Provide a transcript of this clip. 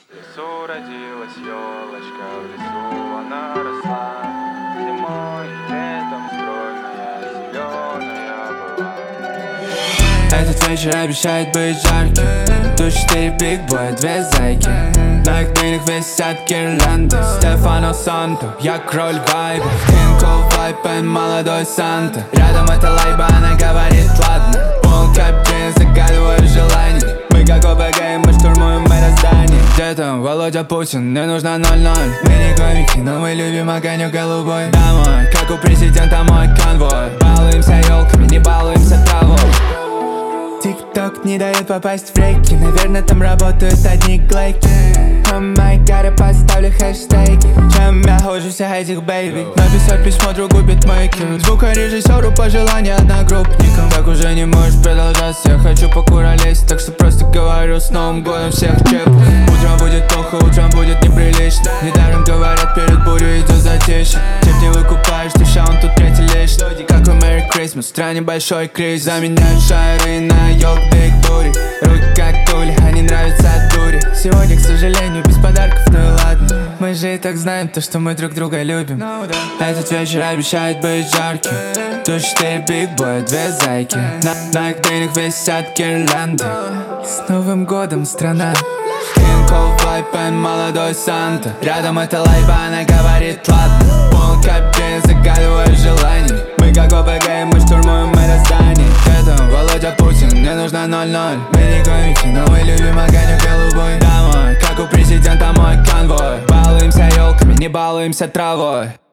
В лесу родилась елочка, в лесу она росла. Зимой и летом стройная, зеленая была. Этот вечер обещает быть жарким. Тут 4 бигбоя, 2 зайки. На их длинных висят гирлянды. Стефано Санто, я король вайба. Кинкл вайп, молодой Санта. Рядом эта лайба, она говорит ладно. Пол кабин, загадываю желание. Мы как ОБГ, мы штурмуем это здание. Где там Володя Путин, мне нужно 0-0. Мы не комики, но мы любим огонек голубой. Домой, как у президента мой конвой. Балуемся елками, не балуемся травой. Тик-ток не дает попасть в рейки. Наверное, там работают одни клейки. О май гад, я поставлю хэштеги. Чем я хуже всех этих бэйби. Написать письмо другу битмейкеру, звукорежиссеру, пожелания одногруппникам. Так уже не можешь продолжаться, я хочу покуролезть. Так что просто говорю, с Новым годом всех чеп. Утром будет плохо, утром будет неприлично. Недаром говорят, перед бурей идет затишье. Тип не выкупаешь, душа, он тут третий лишь. Как у Merry Christmas, в стране большой кризис. Заменяют шары на елк Big Booty. Руки как тули, они нравятся от дури. Сегодня, к сожалению, без подарков, ну и ладно. Мы же и так знаем то, что мы друг друга любим. Этот вечер обещает быть жарким. Тут 4 бигбоя, 2 зайки. На их длинных висят гирлянды. С Новым годом, страна. Кинкл вайп, молодой Санта. Рядом эта лайба, она говорит ладно. Пол кабин, загадываю желание. Мы как ОБГ, мы штурмуем это здание. Где там Володя Путин, мне нужно 0-0. Мы не комики, но мы любим огонек голубой. Домой, как у президента мой конвой. Балуемся елками, не балуемся травой.